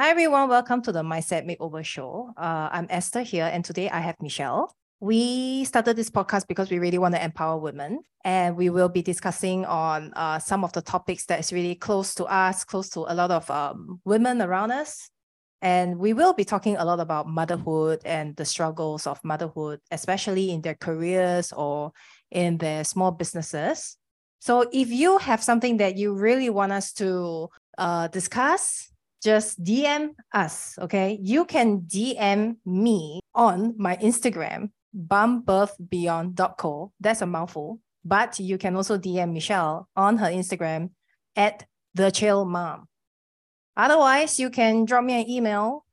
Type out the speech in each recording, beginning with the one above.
Hi everyone, welcome to the Mindset Makeover Show. I'm Esther here, and today I have Michelle. We started this podcast because we really want to empower women, and we will be discussing on some of the topics that is really close to us, close to a lot of women around us. And we will be talking a lot about motherhood and the struggles of motherhood, especially in their careers or in their small businesses. So if you have something that you really want us to discuss, just DM us, okay? You can DM me on my Instagram, bumbirthbeyond.co. That's a mouthful. But you can also DM Michelle on her Instagram at thechillmom. Otherwise, you can drop me an email,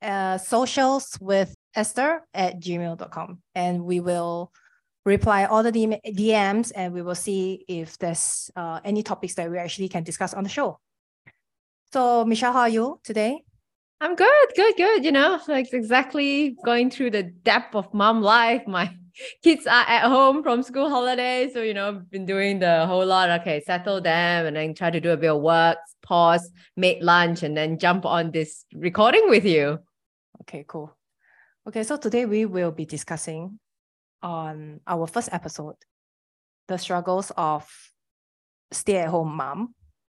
socialswithesther@gmail.com, and we will reply all the DMs, and we will see if there's any topics that we actually can discuss on the show. So, Michelle, how are you today? I'm good. You know, like exactly going through the depth of mom life. My kids are at home from school holidays. So, you know, been doing the whole lot. Okay, settle them and then try to do a bit of work, pause, make lunch, and then jump on this recording with you. Okay, cool. Okay, so today we will be discussing on our first episode, the struggles of stay-at-home mom,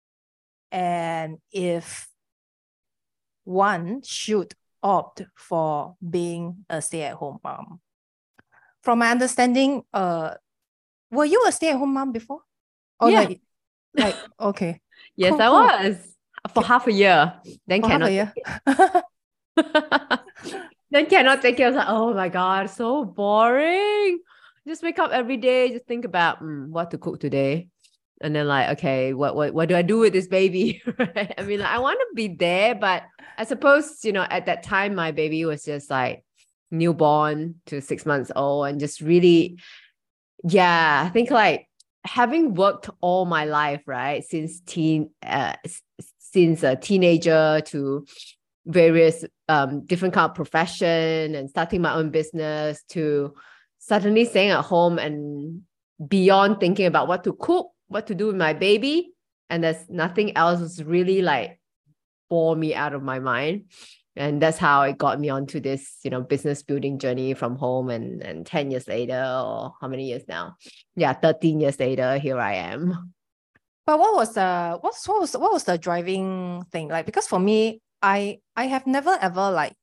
and if one should opt for being a stay-at-home mom. From my understanding, were you a stay-at-home mom before? Or yeah. Like okay. Yes, cool, I was for half a year. Then for cannot half a year. Then cannot take it. I was like, oh my God, so boring. Just wake up every day, just think about what to cook today. And then like, okay, what do I do with this baby? Right? I mean, like, I want to be there, but I suppose, you know, at that time, my baby was just like newborn to 6 months old, and just really, I think like having worked all my life, right, since a teenager to various different kind of profession and starting my own business, to suddenly staying at home and beyond thinking about what to cook, what to do with my baby, and there's nothing else was really like bore me out of my mind. And that's how it got me onto this, you know, business building journey from home, and 10 years later, or how many years now? 13 years later, here I am. But what was the driving thing? Like, because for me, I have never ever like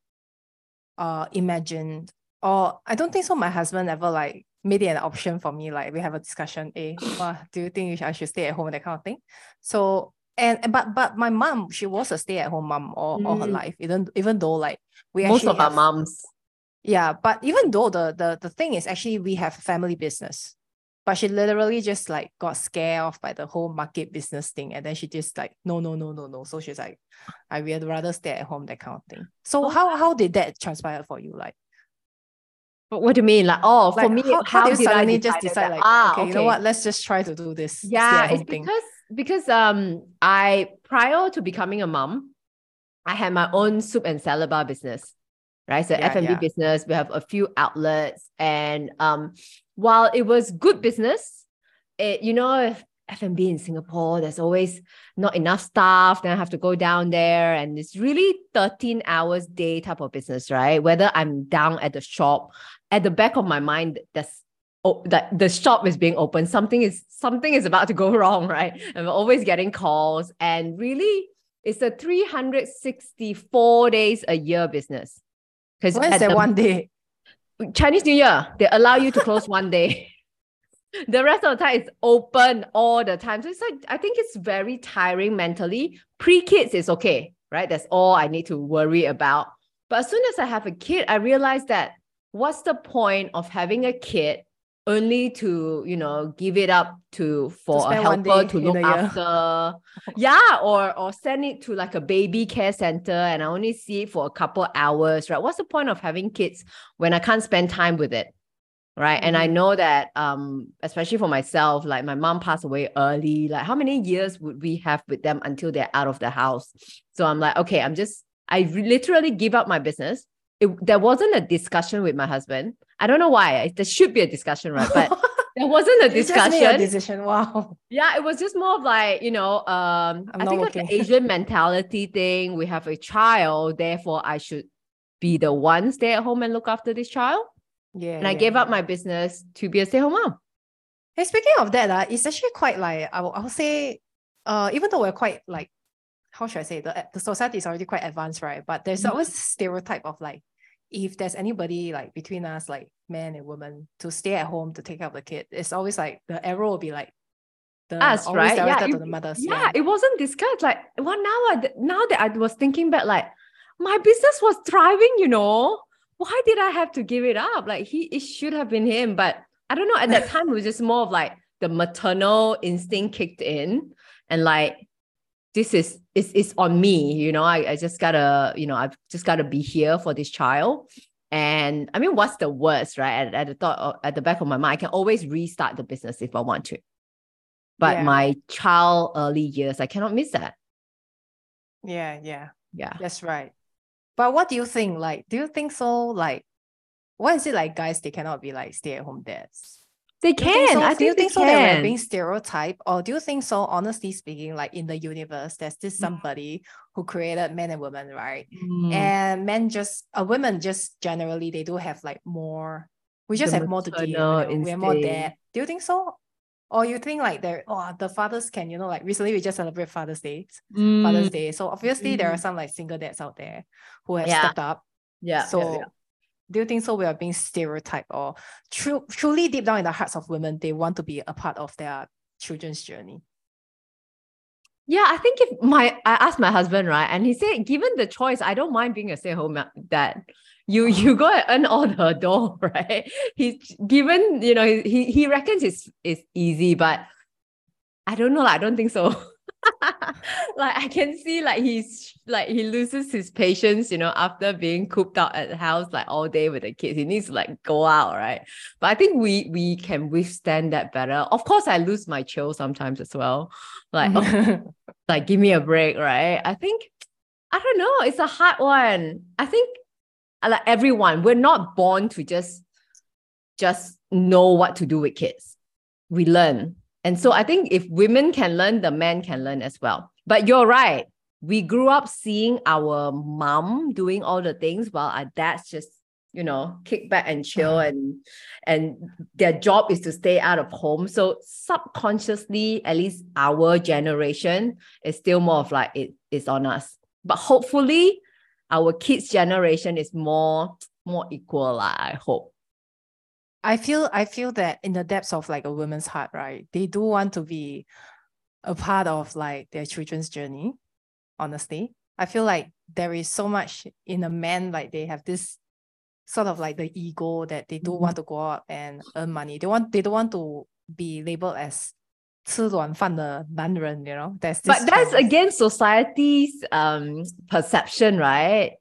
imagined, or I don't think so my husband ever like made it an option for me. Like, we have a discussion, do you think I should stay at home, that kind of thing. So but my mom, she was a stay-at-home mom all her life, even though like we most actually of our moms. Yeah, but even though the thing is actually we have family business, but she literally just like got scared off by the whole market business thing, and then she just like no. So she's like, I would rather stay at home, that kind of thing. So how did that transpire for you? Like, but what do you mean? Like, for me, how did you suddenly just decide like, okay, you know what, let's just try to do this? Yeah, it's because I, prior to becoming a mom, I had my own soup and salad bar business, right? So F&B business, we have a few outlets, and while it was good business, you know, F&B in Singapore, there's always not enough staff. Then I have to go down there, and it's really 13 hours day type of business, right? Whether I'm down at the shop, at the back of my mind, that the shop is being open, something is about to go wrong, right? And we're always getting calls, and really it's a 364 days a year business. Because why is there one day? Chinese New Year, they allow you to close one day. The rest of the time it's open all the time. So it's like, I think it's very tiring mentally. Pre-kids is okay, right? That's all I need to worry about. But as soon as I have a kid, I realized that what's the point of having a kid only to, you know, give it up for a helper to look after. Or send it to like a baby care center, and I only see it for a couple hours, right? What's the point of having kids when I can't spend time with it? Right. And I know that especially for myself, like my mom passed away early. Like, how many years would we have with them until they're out of the house? So I'm like, okay, I literally give up my business. There wasn't a discussion with my husband. I don't know why. There should be a discussion, right? But There wasn't a You just made a discussion. decision. Wow. Yeah, it was just more of like, I not think like working. the Asian mentality thing. We have a child, therefore I should be the one stay at home and look after this child. Yeah. And I gave up my business to be a stay-at-home mom. Hey, speaking of that, it's actually quite like, I would say, even though we're quite like, how should I say, the society is already quite advanced, right? But there's always this stereotype of like, if there's anybody like between us, like man and woman, to stay at home to take care of the kid, it's always like the arrow will be like Us, always right? directed Yeah, to the mothers. yeah, it wasn't discussed. Like, well, now that I was thinking back, like my business was thriving, why did I have to give it up? Like it should have been him, but I don't know. At that time, it was just more of like the maternal instinct kicked in, and like this is on me. I just gotta, I've just gotta be here for this child. And I mean, what's the worst, right? At the back of my mind, I can always restart the business if I want to. But my child early years, I cannot miss that. Yeah. Yeah. That's right. But what do you think? Like, do you think so? Like, why is it like guys, they cannot be like stay-at-home dads? They can. I think do you think so that can. we're being stereotyped? Or do you think so, honestly speaking, like in the universe, there's this somebody who created men and women, right? And women just generally, they do have like more, we just have more to give. We're more dad. Do you think so? Or you think like the fathers can, like recently we just celebrate Father's Day. So obviously there are some like single dads out there who have stepped up. Yeah. So do you think so we are being stereotyped, or truly deep down in the hearts of women, they want to be a part of their children's journey? Yeah, I think I asked my husband, right? And he said, given the choice, I don't mind being a stay-at-home dad. You go and earn all the dough, right? He's given, he reckons it's easy, but I don't know. I don't think so. Like I can see like he loses his patience, after being cooped out at the house like all day with the kids. He needs to like go out, right? But I think we can withstand that better. Of course, I lose my chill sometimes as well. Like, like give me a break, right? I think, I don't know. It's a hard one. I think like everyone, we're not born to just know what to do with kids. We learn. And so I think if women can learn, the men can learn as well. But you're right. We grew up seeing our mom doing all the things while our dads just, kick back and chill, and their job is to stay out of home. So subconsciously, at least our generation is still more of like it's on us. But hopefully our kids' generation is more equal, I hope. I feel that in the depths of like a woman's heart, right? They do want to be a part of like their children's journey, honestly. I feel like there is so much in a man, like they have this sort of like the ego that they do want to go out and earn money. They don't want to be labeled as 吃软饭的男人, That's against society's perception, right?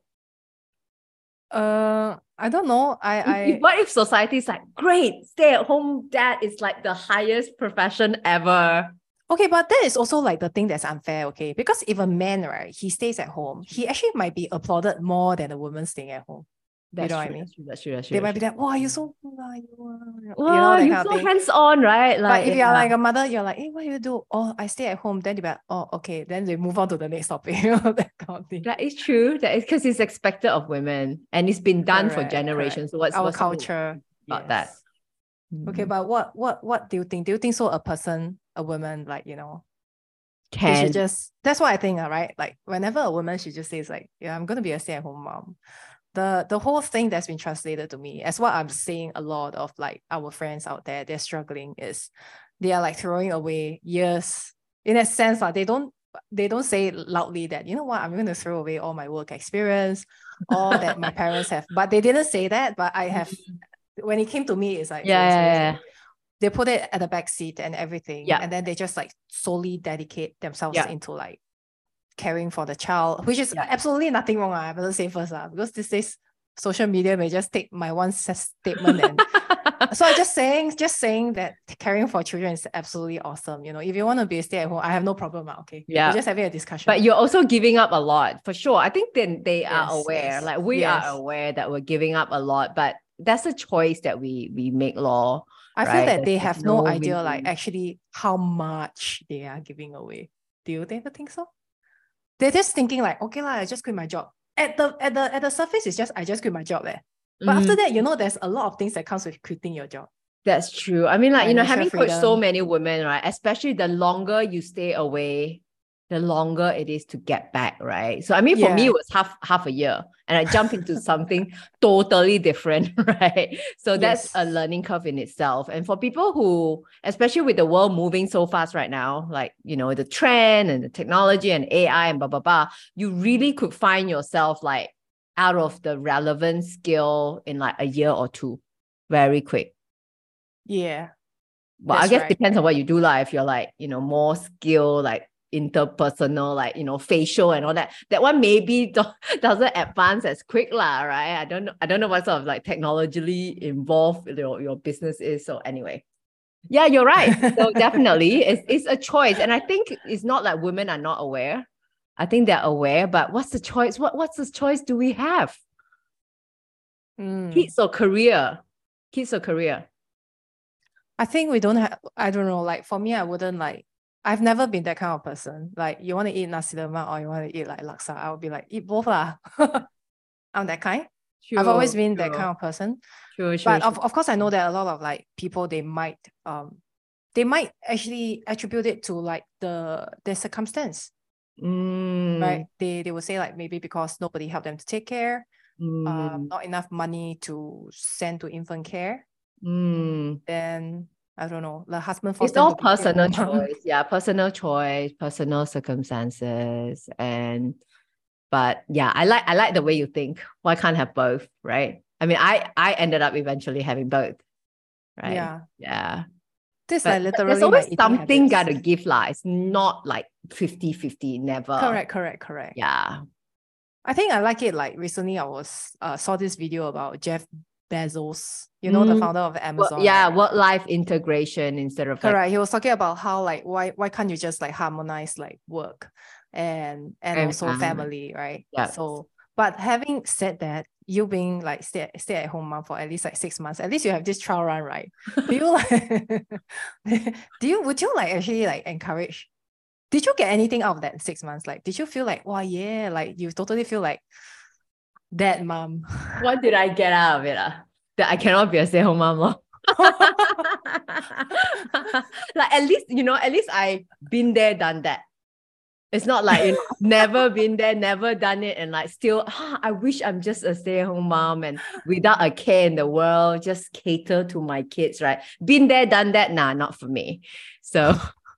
I don't know. What if society is like, great, stay-at-home dad is like the highest profession ever? Okay, but that is also like the thing that's unfair, okay? Because if a man, right, he stays at home, he actually might be applauded more than a woman staying at home. That's what I mean? That's true. They might be like, wow, you're so you're so hands-on, right? Like, but if you're like a mother, you're like, hey, what do you do? Oh, I stay at home. Then you're like, oh, okay. Then they move on to the next topic. That kind of thing. That is true. That is because it's expected of women, and it's been done for generations. So what's our culture about that? Okay, but what do you think? Do you think so? A woman, like, can she just, that's what I think, right? Like whenever a woman, she just says like, yeah, I'm gonna be a stay-at-home mom. The whole thing that's been translated to me as what I'm seeing a lot of like our friends out there, they're struggling, is they are like throwing away years in a sense. Like they don't say loudly that, you know what, I'm going to throw away all my work experience, all that my parents have, but they didn't say that. But I have, when it came to me, it's like, they put it at the back seat and everything. And then they just like solely dedicate themselves into like caring for the child, which is absolutely nothing wrong. I better say first, because these days social media may just take my one statement and so I just saying that caring for children is absolutely awesome. If you want to be a stay-at-home, I have no problem. Okay, we're just having a discussion. But you're also giving up a lot, for sure. I think then they are aware, like we are aware that we're giving up a lot, but that's a choice that we make, law. I feel right? that they There's have no no idea like win-win. actually how much they are giving away. Do you ever think so? They're just thinking like, okay, I just quit my job. At the surface, it's just I just quit my job there. But after that, there's a lot of things that comes with quitting your job. That's true. I mean, like, Financial having coached so freedom. many women, right? Especially the longer you stay away, the longer it is to get back, right? So, I mean, for me, Yeah. it was half a year and I jumped into something totally different, right? So that's Yes. a learning curve in itself. And for people who, especially with the world moving so fast right now, like, the trend and the technology and AI and blah, blah, blah, you really could find yourself like out of the relevant skill in like a year or two, very quick. Yeah. Well, I That's guess right. depends on what you do, like if you're like, more skill, like interpersonal, like, facial and all that. That one maybe doesn't advance as quick, lah, right? I don't know what sort of like technologically involved your business is. So anyway. Yeah, you're right. So definitely it's a choice. And I think it's not like women are not aware. I think they're aware, but what's the choice? What's the choice do we have? Kids or career? Kids or career? I think we don't have, I don't know, like for me, I wouldn't like, I've never been that kind of person. Like you want to eat nasi lemak or you want to eat like laksa, I would be like, eat both lah. I'm that kind. I've always been that kind of person. True. But of course, I know that a lot of like people, they might actually attribute it to like their circumstance. Right? They will say like maybe because nobody helped them to take care, not enough money to send to infant care. Then I don't know, the husband forced It's them all to be personal stay-at-home. choice. Yeah, personal choice, personal circumstances. But yeah, I like the way you think. Why can't have both, right? I mean, I ended up eventually having both, right? Yeah. Yeah. This But like literally there's my always eating something habits. gotta give lah. It's not like 50-50, never. Correct. Yeah. I think I like it. Like recently I was saw this video about Jeff Bezos, the founder of Amazon. Well, right? work-life integration instead of Correct. like He was talking about how like why can't you just like harmonize like work and also family, right? Yeah. So, but having said that, you being like stay at home mom for at least like 6 months, at least you have this trial run, right? Do you like would you like actually like encourage? Did you get anything out of that 6 months? Like, did you feel like, wow, yeah, like you totally feel like that mom? What did I get out of it? That I cannot be a stay-at-home mom. Like at least I've been there, done that. It's not like never been there, never done it, and like still, I wish I'm just a stay-at-home mom and without a care in the world, just cater to my kids, right? Been there, done that. Nah, not for me. So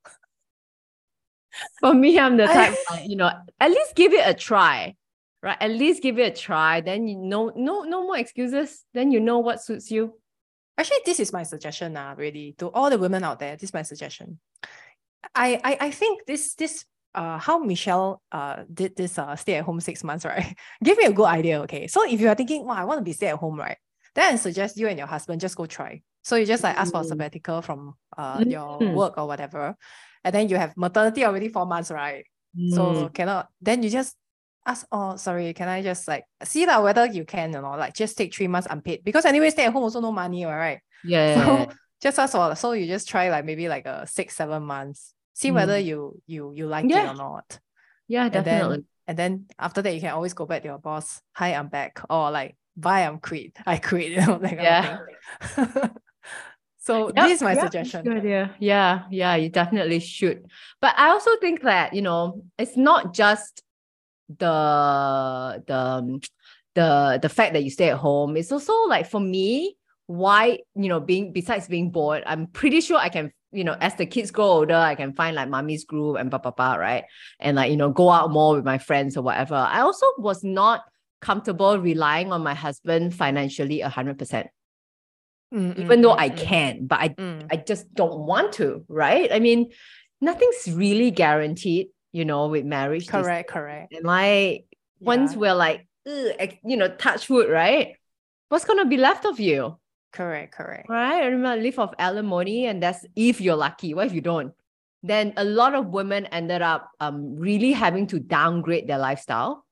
for me, I'm the type like, at least give it a try. Right? At least give it a try. Then no more excuses. Then you know what suits you. Actually, this is my suggestion now, really, to all the women out there. This is my suggestion. I think this how Michelle did this stay at home 6 months, right? Give me a good idea. Okay. So if you are thinking, wow, I want to be stay at home, right? Then I suggest you and your husband just go try. So you just like ask for a sabbatical from your work or whatever. And then you have maternity already 4 months, right? So then you just ask, oh, sorry, can I just like see that whether you can or not, like just take 3 months unpaid, because anyway, stay at home also no money, right? Yeah. So just ask for, so you just try like maybe like a 6-7 months, see whether you like it or not. Yeah, definitely. And then after that, you can always go back to your boss. Hi, I'm back. Or like, bye, I quit, that kind of thing. So this is my suggestion. Good idea. Yeah, you definitely should. But I also think that, it's not just the fact that you stay at home. It's also like, for me, why, besides being bored, I'm pretty sure I can, as the kids grow older, I can find like mommy's group and blah, blah, blah, right? And like, go out more with my friends or whatever. I also was not comfortable relying on my husband financially 100%. Even though I can, but I just don't want to, right? I mean, nothing's really guaranteed, with marriage. Correct. And like, once we're like, touch wood, right? What's going to be left of you? Correct. Right? I remember live off alimony, and that's if you're lucky. What if you don't? Then a lot of women ended up really having to downgrade their lifestyle.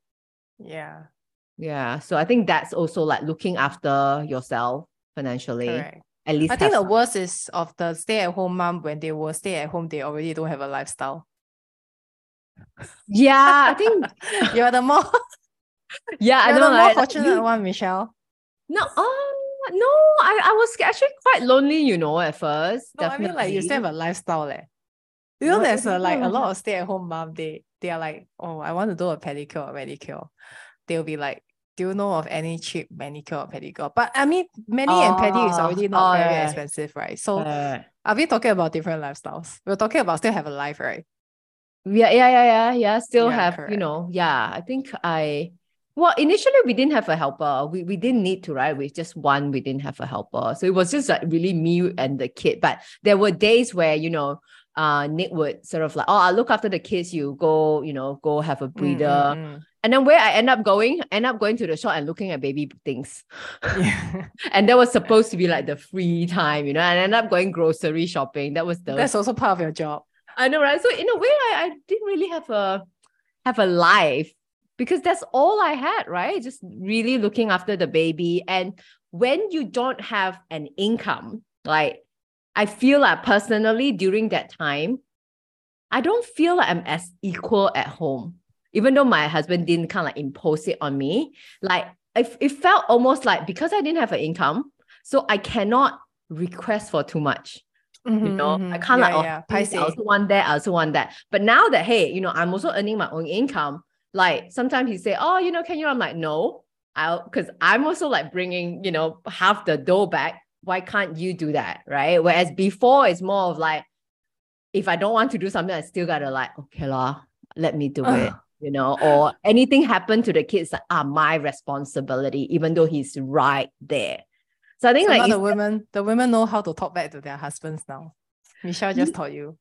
Yeah. So I think that's also like looking after yourself financially. Correct. at least I think have the worst is of the stay-at-home mom. When they will stay at home, they already don't have a lifestyle. Yeah, I think You're the more yeah, I you're know, the more like fortunate one, Michelle. no, no, I was actually quite lonely, you know, at first. No, I mean like you still have Definitely. a lifestyle, eh. What There's do you like a mean? lot of stay-at-home mom. They are like, oh, I want to do a pedicure or manicure. They'll be like, do you know of any cheap manicure or pedicure? But I mean, mani and pedi is already not very Yeah. expensive, right? So Uh, are we talking about different lifestyles? We're talking about still have a life, right? yeah. Still Yeah, have, correct. yeah, I think well, initially we didn't have a helper. We didn't need to, right? With just one, we didn't have a helper. So it was just like really me and the kid. But there were days where, Nick would sort of like, oh, I'll look after the kids. You go, go have a breather. And then where I end up going to the shop and looking at baby things. Yeah. And that was supposed to be like the free time, and I ended up going grocery shopping. That was That's also part of your job. I know, right? So in a way, I didn't really have a life because that's all I had, right? Just really looking after the baby. And when you don't have an income, like I feel like personally during that time, I don't feel like I'm as equal at home. Even though my husband didn't kind of like impose it on me, like it felt almost like because I didn't have an income, so I cannot request for too much. I can't like, Yeah. I also want that, I also want that. But now that, hey, I'm also earning my own income, like sometimes he say, oh, can you? I'm like, no, because I'm also like bringing, half the dough back. Why can't you do that? Right. Whereas before it's more of like, if I don't want to do something, I still gotta like, okay lah, let me do it. Or anything happen to the kids, like, my responsibility, even though he's right there. So I think So like now the women know how to talk back to their husbands now. Michelle just taught you.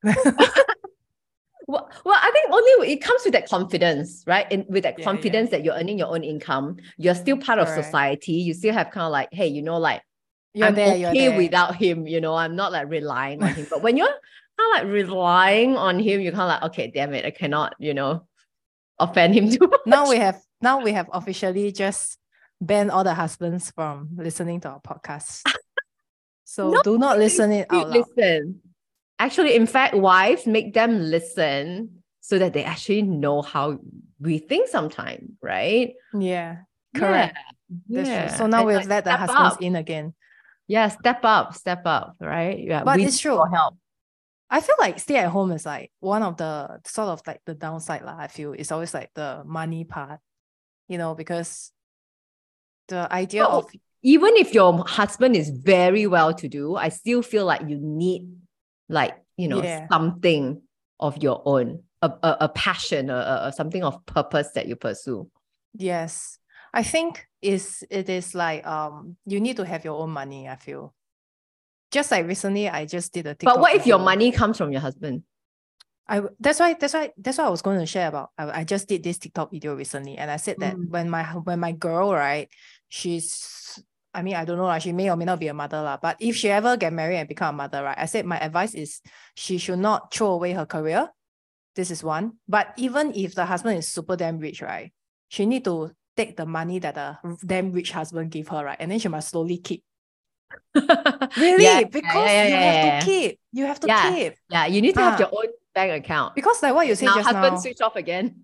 Well, I think only it comes with that confidence, right? And with that confidence that you're earning your own income, you're still part of society. You still have kind of like, hey, like I'm okay without him. I'm not like relying on him. But when you're kind of like relying on him, you're kind of like, okay, damn it, I cannot, offend him too much. Now we have officially just banned all the husbands from listening to our podcast. So do not listen it out loud. Listen. Actually, in fact, wives make them listen so that they actually know how we think sometimes, right? Yeah, correct. Yeah. That's true. So now we've let the husbands in again. Yeah, step up, right? Yeah, but it's true. Help. I feel like stay at home is like one of the sort of like the downside I feel it's always like the money part, because the idea of even if your husband is very well to do, I still feel like you need like, something of your own, a passion, something of purpose that you pursue. Yes. I think it is like you need to have your own money, I feel. Just like recently I just did a TikTok. But what if your money comes from your husband? That's why I was going to share about. I just did this TikTok video recently, and I said that when my girl, right, I don't know, she may or may not be a mother, but if she ever get married and become a mother, right, I said my advice is she should not throw away her career. This is one. But even if the husband is super damn rich, right, she need to take the money that the damn rich husband give her, right, and then she must slowly keep. Really? Because you have to keep. You have to keep. Yeah, you need to have your own bank account. Because like what you said just now. Husband switch off again.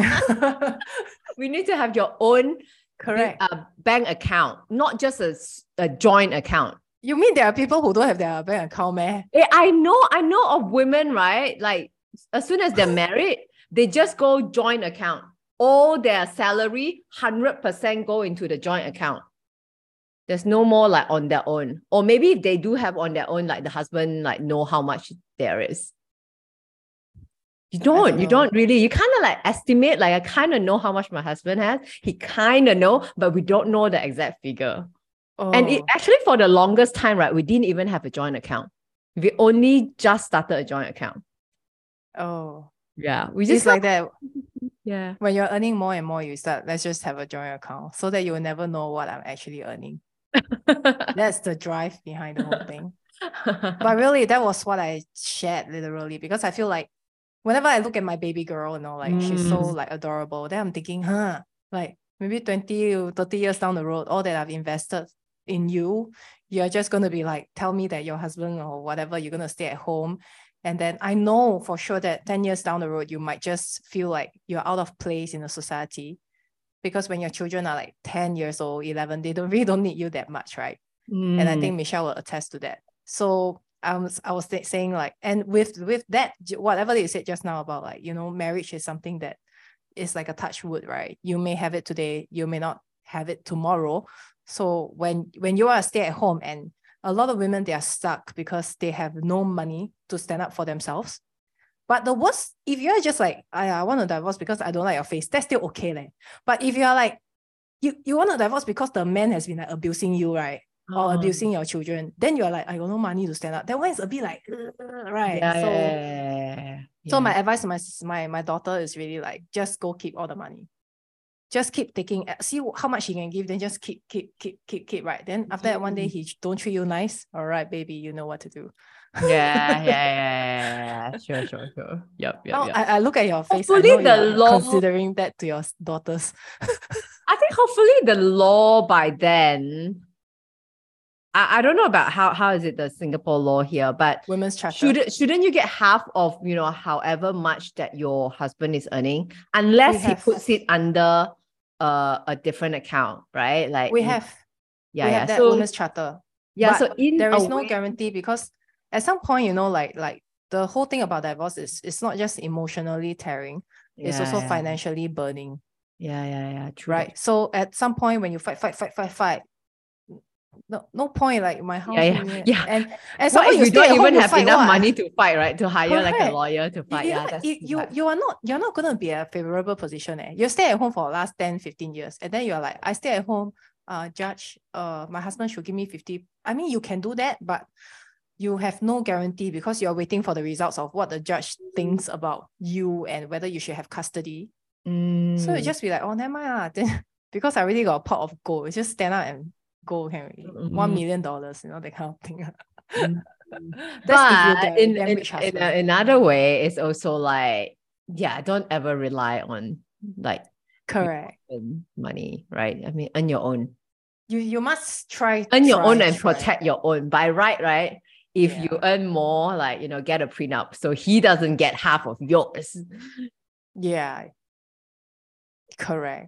We need to have your own bank account, not just a joint account. You mean there are people who don't have their bank account, man? I know of women, right? Like as soon as they're married, they just go joint account. All their salary, 100% go into the joint account. There's no more like on their own. Or maybe if they do have on their own, like the husband like know how much there is. You don't really, you kind of like estimate, like I kind of know how much my husband has. He kind of know, but we don't know the exact figure. And it actually for the longest time, right, we didn't even have a joint account. We only just started a joint account. Oh. Yeah. We just like that. Yeah. When you're earning more and more, you start, let's just have a joint account so that you will never know what I'm actually earning. That's the drive behind the whole thing. But really, that was what I shared literally, because I feel like whenever I look at my baby girl, she's so like adorable, then I'm thinking, like maybe 20 or 30 years down the road, all that I've invested in you. You're just going to be like, tell me that your husband or whatever, you're going to stay at home. And then I know for sure that 10 years down the road, you might just feel like you're out of place in the society. Because when your children are like 10 years old, 11, they really don't need you that much, right? And I think Michelle will attest to that. So I was saying like, and with that, whatever you said just now about like, marriage is something that is like a touch wood, right? You may have it today, you may not have it tomorrow. So when you are stay at home, and a lot of women, they are stuck because they have no money to stand up for themselves. But the worst, if you're just like, I want to divorce because I don't like your face, that's still okay. But if you're like, you want to divorce because the man has been like abusing you, right? Or abusing your children, then you're like, I got no money to stand up. That one is a bit like, right? So my advice to my daughter is really like, just go keep all the money. Just keep taking, see how much he can give, then just keep, right? Then after that, one day he don't treat you nice. All right, baby, you know what to do. Yeah. Sure. Yep. I look at your face. Hopefully I know you're considering that to your daughters. I think hopefully the law by then, I don't know about how is it the Singapore law here, but women's charter. Shouldn't you get half of, however much that your husband is earning, unless he puts it under a different account, right? Like we have that women's charter. Yeah, but so there is no guarantee, because at some point, like the whole thing about divorce is it's not just emotionally tearing, it's also financially burning. Yeah, true. Right. So at some point when you fight, no point, like my house. Yeah. And what if you don't even have enough money to fight, right? To hire like a lawyer to fight. You're not gonna be a favorable position. You stay at home for the last 10-15 years, and then you're like, I stay at home, judge, my husband should give me 50. I mean, you can do that, but you have no guarantee, because you're waiting for the results of what the judge thinks about you and whether you should have custody. So you just be like, oh, never mind. Then, because I already got a pot of gold, it's just stand up and go, $1 million, that kind of thing. But in another way, it's also like, don't ever rely on like correct money, right? I mean, earn your own. You must try earn your own and protect your own by right? If you earn more, like, get a prenup so he doesn't get half of yours. Yeah, correct.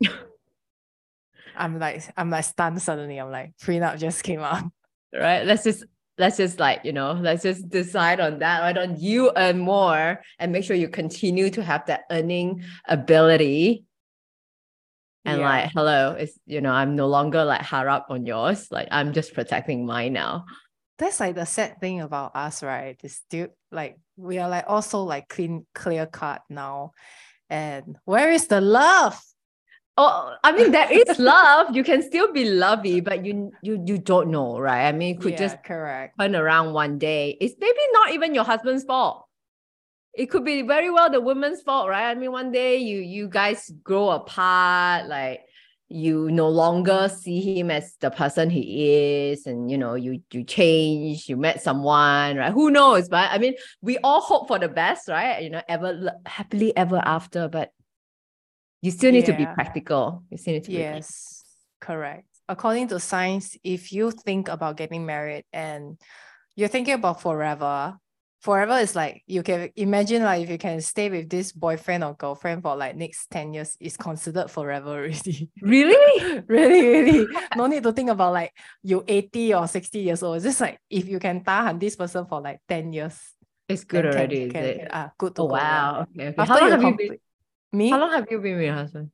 I'm like stunned suddenly. I'm like, prenup just came out. Right. Let's just like, let's just decide on that. Why don't you earn more and make sure you continue to have that earning ability? And like, hello, it's, I'm no longer like harap on yours. Like, I'm just protecting mine now. That's like the sad thing about us, right? It's still like, we are like also like clear cut now. And where is the love? Oh, I mean, there is love. You can still be lovey, but you don't know, right? I mean, you could just correct. turn around one day. It's maybe not even your husband's fault. It could be very well the woman's fault, right? I mean, one day you guys grow apart, like you no longer see him as the person he is, and you change, you met someone, right? Who knows? But I mean, we all hope for the best, right? Happily ever after, but you still need to be practical. You still need to be correct. According to science, if you think about getting married and you're thinking about forever is like, you can imagine like if you can stay with this boyfriend or girlfriend for like next 10 years, is considered forever already. Really? really. No need to think about like you 80 or 60 years old. It's just like, if you can tahan this person for like 10 years. It's good already, is it? Good to go. Wow. Okay. How long have you been? Me? How long have you been with your husband?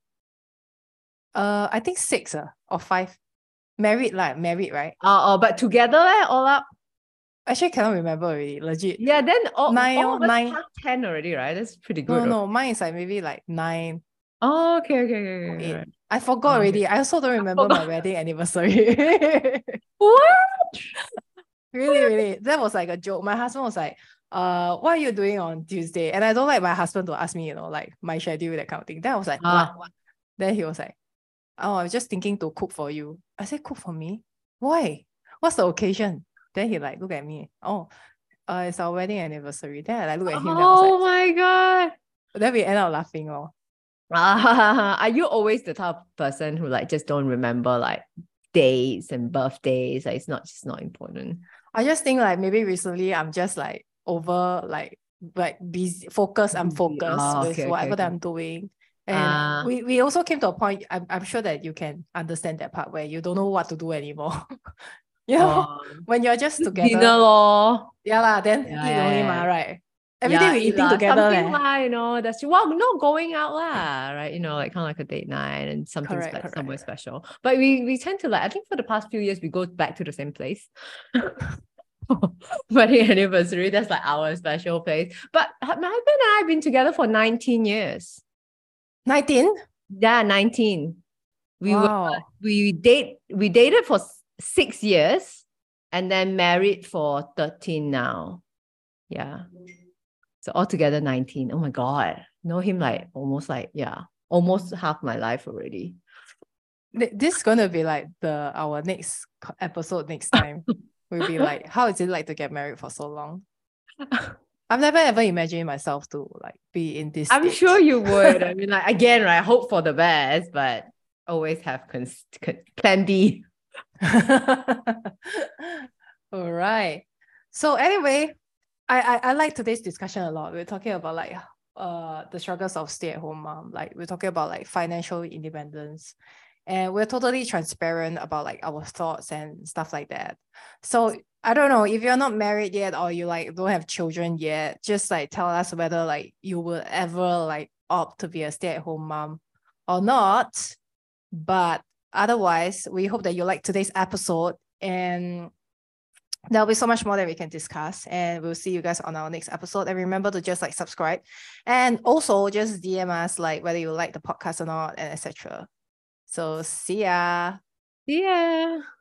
I think 6 or 5. Married, right? But together, all up? Actually, cannot remember already. Legit. Yeah, then all 9. 10 already, right? That's pretty good. No, mine is like maybe like 9. Oh, okay. Right. I forgot already. I also don't remember my wedding anniversary. What? Really. That was like a joke. My husband was like, what are you doing on Tuesday? And I don't like my husband to ask me, like my schedule, that kind of thing. Then I was like, what? Then he was like, oh, I was just thinking to cook for you. I said, cook for me? Why? What's the occasion? Then he like look at me. Oh, it's our wedding anniversary. Then I like look at him. Oh my God. Then we end up laughing. Are you always the type of person who like just don't remember like dates and birthdays. Like, it's not important. I just think like maybe recently I'm just like over like busy focused. I'm focused Oh, with okay, whatever that okay. I'm doing. And we also came to a point, I'm sure that you can understand that part where you don't know what to do anymore. You know, when you're just together. Dinner lor. Yeah lah, then Yeah, eat yeah, only yeah. right? Every day we eat eating lah. together Something leh. lah, that's well, not going out lah, right? Like kind of like a date night and something Correct. somewhere special. But we tend to like, I think for the past few years we go back to the same place. Wedding anniversary, that's like our special place. But my husband and I have been together for 19 years. 19? Yeah, 19. Wow. We dated for 6 years and then married for 13 now. Yeah. So altogether 19. Oh my God. Know him like almost half my life already. This is gonna be like our next episode next time. We'll be like, how is it like to get married for so long? I've never ever imagined myself to like be in this I'm stage. sure you would. I mean, like, again, right? Hope for the best, but always have plan B. All right. So anyway, I like today's discussion a lot. We're talking about like the struggles of stay-at-home mom. Like we're talking about like financial independence. And we're totally transparent about like our thoughts and stuff like that. So I don't know if you're not married yet or you like don't have children yet, just like tell us whether like you will ever like opt to be a stay-at-home mom or not. But otherwise, we hope that you like today's episode, and there'll be so much more that we can discuss, and we'll see you guys on our next episode. And remember to just like subscribe and also just DM us like whether you like the podcast or not and etc. So see ya. Yeah.